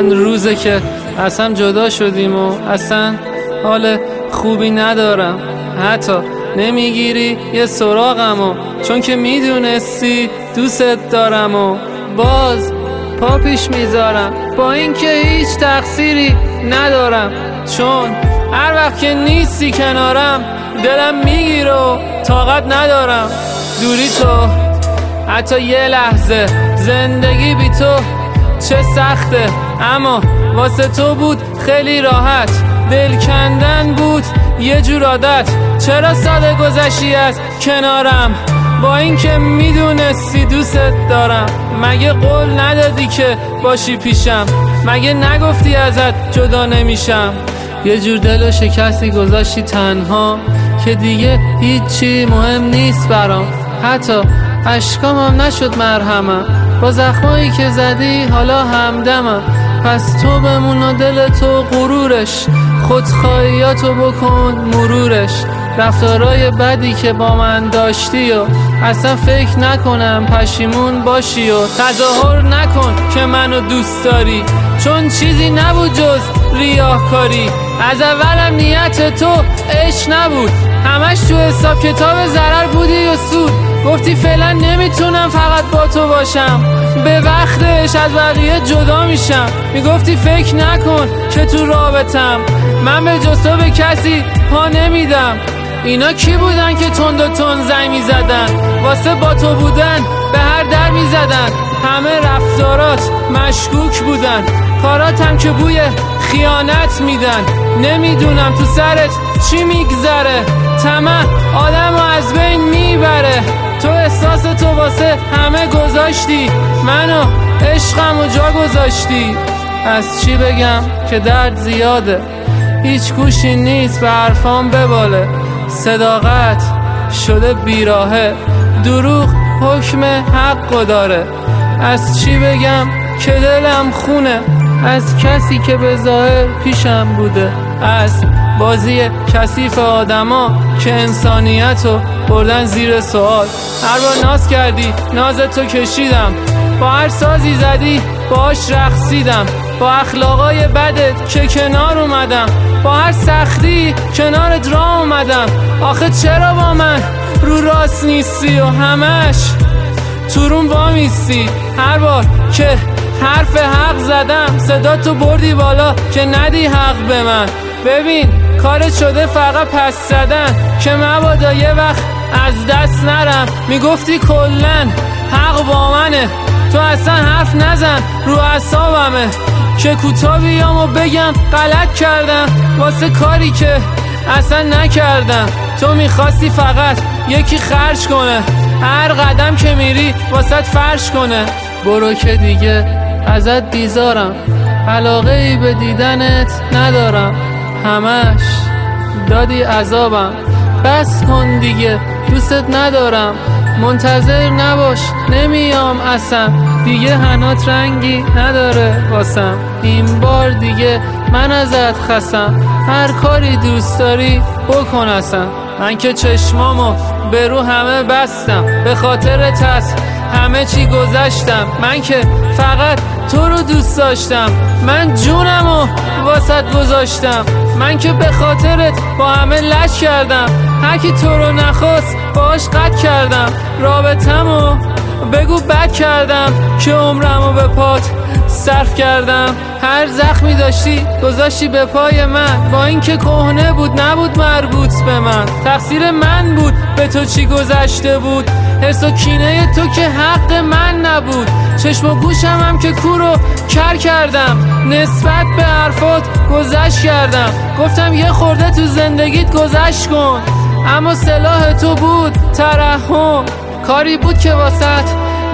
چند روزه که اصلا جدا شدیم و اصلا حال خوبی ندارم. حتی نمیگیری یه سراغم و چون که میدونستی دوست دارم و باز پا پیش میذارم با اینکه هیچ تقصیری ندارم، چون هر وقت که نیستی کنارم دلم میگیره و طاقت ندارم. دوری تو حتی یه لحظه، زندگی بی تو چه سخته، اما واسه تو بود خیلی راحت. دل کندن بود یه جور عادت، چرا ساده گذشتی از کنارم با اینکه میدونستی دوست دارم؟ مگه قول ندادی که باشی پیشم؟ مگه نگفتی ازت جدا نمیشم؟ یه جور دل شکستی گذاشتی تنها که دیگه هیچی مهم نیست برام، حتی اشکامم نشد مرهمم. با زخمایی که زدی حالا همدمم، پس تو بمون و دل تو غرورش، خودخواهیاتو بکن مرورش. رفتارای بدی که با من داشتی و اصلا فکر نکنم پشیمون باشی و تظاهر نکن که منو دوست داری، چون چیزی نبود جز ریاکاری. از اولم نیت تو عشق نبود، همش تو حساب کتاب ضرر بودی و سود. گفتی فعلا نمیتونم فقط با تو باشم، به وقتش از بقیه جدا میشم. میگفتی فکر نکن که تو رابطم، من به جز تو به کسی پا نمیدم. اینا کی بودن که تند و تند زنگ میزدن، واسه با تو بودن به هر در میزدن؟ همه رفتارات مشکوک بودن، کاراتم که بوی خیانت میدن. نمیدونم تو سرت چی میگذره، طمع آدمو از بین میبره. تو احساس تو واسه همه گذاشتی، منو عشقمو جا گذاشتی. از چی بگم که درد زیاده، هیچ گوشی نیست به حرفام بباله. صداقت شده بیراهه، دروغ حکم حقو داره. از چی بگم که دلم خونه، از کسی که به ظاهر پیشم بوده، از بازی کثیف آدما که انسانیتو بردن زیر سوال. هر بار ناز کردی نازتو کشیدم، با هر سازی زدی باش رقصیدم، با اخلاقای بدت که کنار اومدم، با هر سختی کنارت راه اومدم. آخه چرا با من رو راست نیستی و همش تو روم وامیستی؟ هر بار که حرف حق زدم صدا تو بردی بالا که ندی حق به من. ببین کارت شده فقط پس زدن که مبادا یه وقت از دست نرم. میگفتی کلن حق با منه، تو اصلا حرف نزن رو اعصابمه که کوتاه بیام و بگم غلط کردم واسه کاری که اصلا نکردم. تو میخواستی فقط یکی خرج کنه، هر قدم که میری واسه فرش کنه. برو که دیگه ازت بیزارم، علاقه ای به دیدنت ندارم، همش دادی عذابم. بس کن دیگه دوستت ندارم، منتظر نباش نمیام اصلا، دیگه هنات رنگی نداره واسم. این بار دیگه من ازت خستم، هر کاری دوست داری بکن اصلا. من که چشمامو به رو همه بستم، به خاطرت هست همه چی گذشتم. من که فقط تو رو دوست داشتم، من جونمو واسط گذاشتم. من که به خاطرت با همه لش کردم، هر کی تو رو نخواست باش قطع کردم. رابطمو بگو بد کردم که عمرمو به پات صرف کردم. هر زخمی داشتی گذاشتی به پای من، با اینکه کهنه بود نبود مربوط به من. تقصیر من بود به تو چی گذشته بود، حرص و کینه تو که حق من نبود. چشم و گوشم هم که کورو کر کردم، نسبت به حرفات گذشت کردم. گفتم یه خورده تو زندگیت گذشت کن، اما سلاح تو بود ترحم. کاری بود که واسط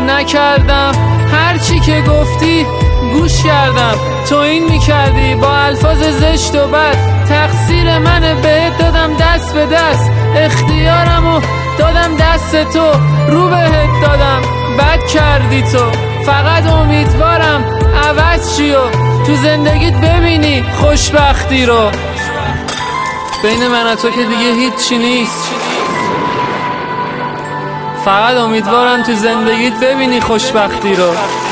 نکردم، هر چی که گفتی گوش کردم. تو این میکردی با الفاظ زشت و بد، تقصیر منه بهت دادم دست به دست. اختیارمو دادم دست تو، رو بهت دادم بد کردی تو. فقط امیدوارم عوض چی و تو زندگیت ببینی خوشبختی رو. بین من و تو که دیگه هیچی نیست، فقط امیدوارم تو زندگیت ببینی خوشبختی رو.